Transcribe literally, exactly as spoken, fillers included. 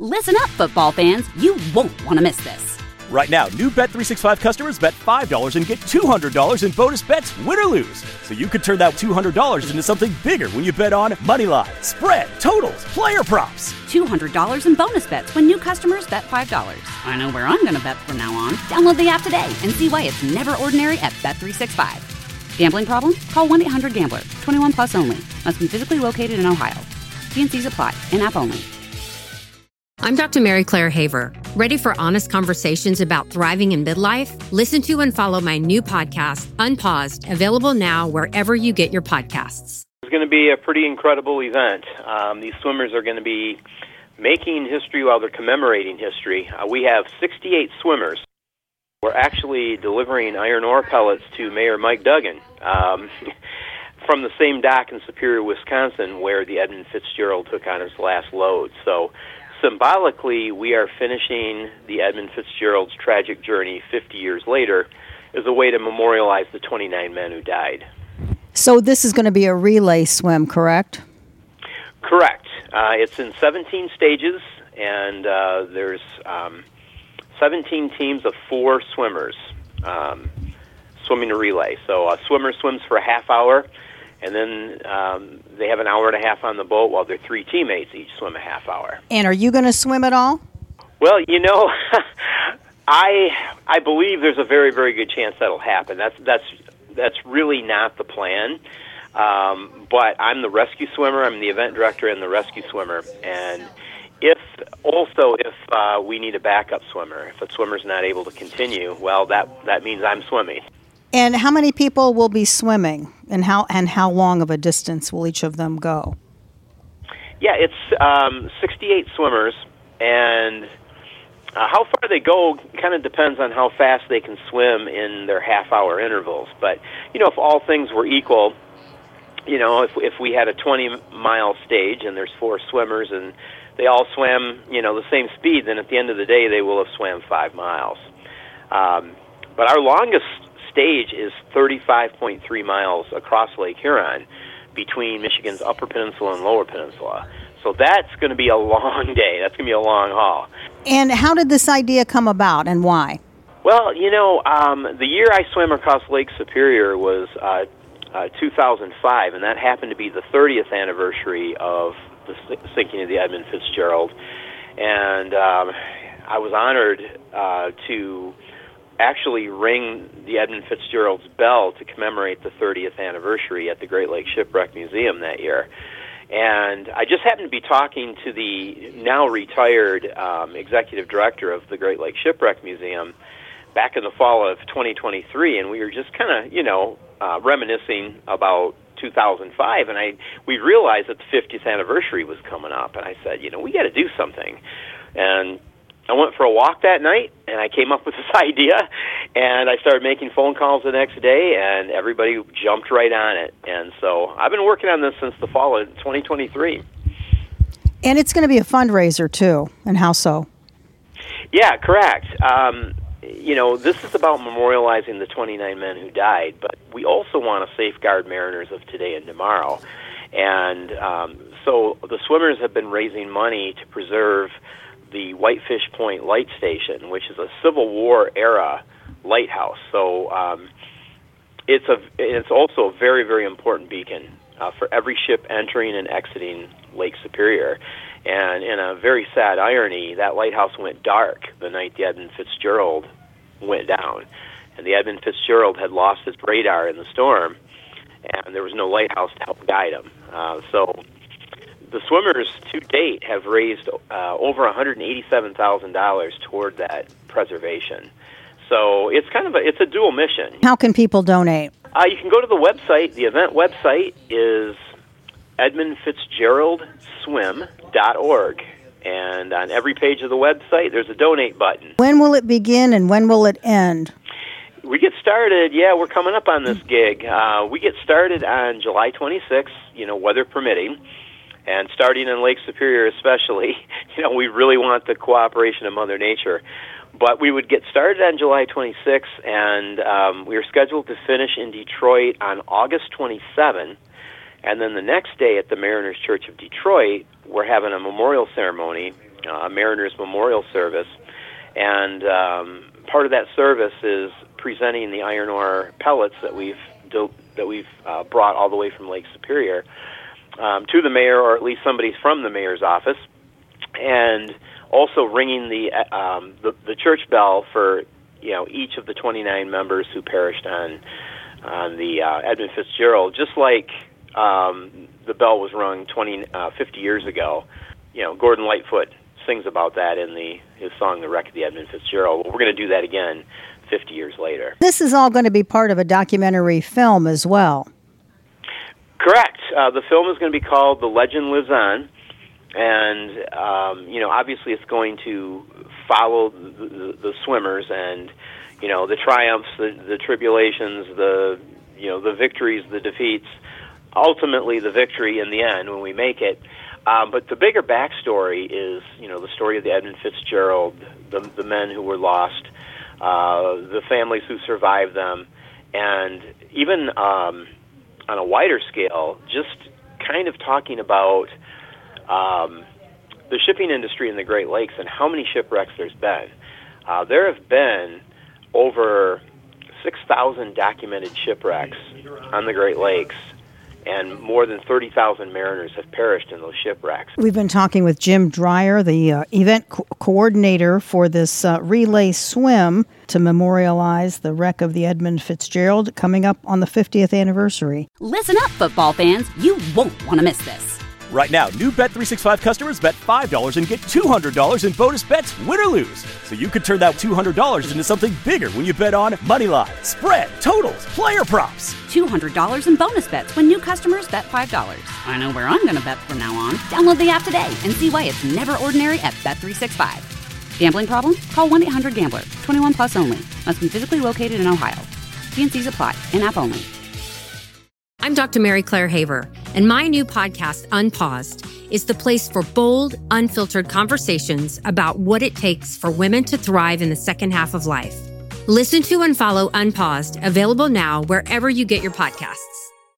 Listen up, football fans. You won't want to miss this. Right now, new Bet three sixty-five customers bet five dollars and get two hundred dollars in bonus bets, win or lose. So you could turn that two hundred dollars into something bigger when you bet on money line, spread, totals, player props. two hundred dollars in bonus bets when new customers bet five dollars. I know where I'm going to bet from now on. Download the app today and see why it's never ordinary at Bet three sixty-five. Gambling problem? Call one eight hundred gambler. twenty-one plus only. Must be physically located in Ohio. T and C's apply. In-app only. I'm Doctor Mary Claire Haver. Ready for honest conversations about thriving in midlife? Listen to and follow my new podcast, Unpaused, available now wherever you get your podcasts. It's going to be a pretty incredible event. Um, these swimmers are going to be making history while they're commemorating history. Uh, we have sixty-eight swimmers. We're actually delivering iron ore pellets to Mayor Mike Duggan um, from the same dock in Superior, Wisconsin, where the Edmund Fitzgerald took on his last load. So symbolically, we are finishing the Edmund Fitzgerald's tragic journey fifty years later as a way to memorialize the twenty-nine men who died. So this is going to be a relay swim, correct? Correct. Uh, it's in seventeen stages, and uh, there's um, seventeen teams of four swimmers um, swimming a relay. So a swimmer swims for a half hour, and then um, they have an hour and a half on the boat while their three teammates each swim a half hour. And are you going to swim at all? Well, you know, I I believe there's a very, very good chance that'll happen. That's that's that's really not the plan. Um, but I'm the rescue swimmer. I'm the event director and the rescue swimmer. And if also if uh, we need a backup swimmer, if a swimmer's not able to continue, well, that that means I'm swimming. And how many people will be swimming, and how and how long of a distance will each of them go? Yeah, it's um, sixty-eight swimmers, and uh, how far they go kind of depends on how fast they can swim in their half-hour intervals. But, you know, if all things were equal, you know, if if we had a twenty-mile stage and there's four swimmers and they all swam, you know, the same speed, then at the end of the day they will have swam five miles. Um, but our longest stage is thirty-five point three miles across Lake Huron between Michigan's Upper Peninsula and Lower Peninsula. So that's going to be a long day. That's going to be a long haul. And how did this idea come about, and why? Well, you know, um, the year I swam across Lake Superior was uh, uh, two thousand five, and that happened to be the thirtieth anniversary of the sinking of the Edmund Fitzgerald. And um, I was honored uh, to actually ring the Edmund Fitzgerald's bell to commemorate the thirtieth anniversary at the Great Lakes Shipwreck Museum that year. And I just happened to be talking to the now retired um, executive director of the Great Lakes Shipwreck Museum back in the fall of twenty twenty-three, and we were just kind of, you know, uh, reminiscing about two thousand five, and I we realized that the fiftieth anniversary was coming up, and I said, you know, we got to do something. And I went for a walk that night, and I came up with this idea, and I started making phone calls the next day, and everybody jumped right on it. And so I've been working on this since the fall of twenty twenty-three. And it's going to be a fundraiser, too, and how so? Yeah, correct. Um, you know, this is about memorializing the twenty-nine men who died, but we also want to safeguard mariners of today and tomorrow. And um, so the swimmers have been raising money to preserve the Whitefish Point Light Station, which is a Civil War era lighthouse. So um, it's a it's also a very, very important beacon uh, for every ship entering and exiting Lake Superior. And in a very sad irony, that lighthouse went dark the night the Edmund Fitzgerald went down. And the Edmund Fitzgerald had lost its radar in the storm, and there was no lighthouse to help guide him. Uh, so the swimmers to date have raised uh, over one hundred eighty-seven thousand dollars toward that preservation. So it's kind of a, it's a dual mission. How can people donate? Uh, you can go to the website. The event website is edmund fitzgerald swim dot org. And on every page of the website, there's a donate button. When will it begin and when will it end? We get started, yeah, we're coming up on this gig. Uh, we get started on July twenty-sixth, you know, weather permitting. And starting in Lake Superior especially, you know, we really want the cooperation of Mother Nature. But we would get started on July twenty-sixth, and um, we are scheduled to finish in Detroit on August twenty-seventh. And then the next day at the Mariners Church of Detroit, we're having a memorial ceremony uh, Mariners Memorial Service, and um, part of that service is presenting the iron ore pellets that we've do- that we've uh, brought all the way from Lake Superior um, to the mayor, or at least somebody from the mayor's office, and also ringing the, um, the the church bell for you know each of the twenty-nine members who perished on on the uh, Edmund Fitzgerald, just like um, the bell was rung twenty, uh, fifty years ago. You know, Gordon Lightfoot sings about that in the his song "The Wreck of the Edmund Fitzgerald." Well, we're going to do that again fifty years later. This is all going to be part of a documentary film as well. Correct. Uh, the film is going to be called "The Legend Lives On," and um, you know, obviously, it's going to follow the, the, the swimmers and you know the triumphs, the, the tribulations, the you know the victories, the defeats. Ultimately, the victory in the end when we make it. Um, but the bigger backstory is, you know, the story of the Edmund Fitzgerald, the the men who were lost, uh, the families who survived them, and even um, on a wider scale, just kind of talking about um, the shipping industry in the Great Lakes and how many shipwrecks there's been. Uh, there have been over six thousand documented shipwrecks on the Great Lakes, and more than thirty thousand mariners have perished in those shipwrecks. We've been talking with Jim Dreyer, the uh, event co- coordinator for this uh, relay swim to memorialize the wreck of the Edmund Fitzgerald, coming up on the fiftieth anniversary. Listen up, football fans. You won't want to miss this. Right now, new Bet three sixty-five customers bet five dollars and get two hundred dollars in bonus bets, win or lose. So you could turn that two hundred dollars into something bigger when you bet on money line, spread, totals, player props. two hundred dollars in bonus bets when new customers bet five dollars. I know where I'm going to bet from now on. Download the app today and see why it's never ordinary at Bet three sixty-five. Gambling problem? Call one eight hundred gambler. twenty-one plus only. Must be physically located in Ohio. T and C's apply. In-app only. I'm Doctor Mary Claire Haver, and my new podcast, Unpaused, is the place for bold, unfiltered conversations about what it takes for women to thrive in the second half of life. Listen to and follow Unpaused, available now wherever you get your podcasts.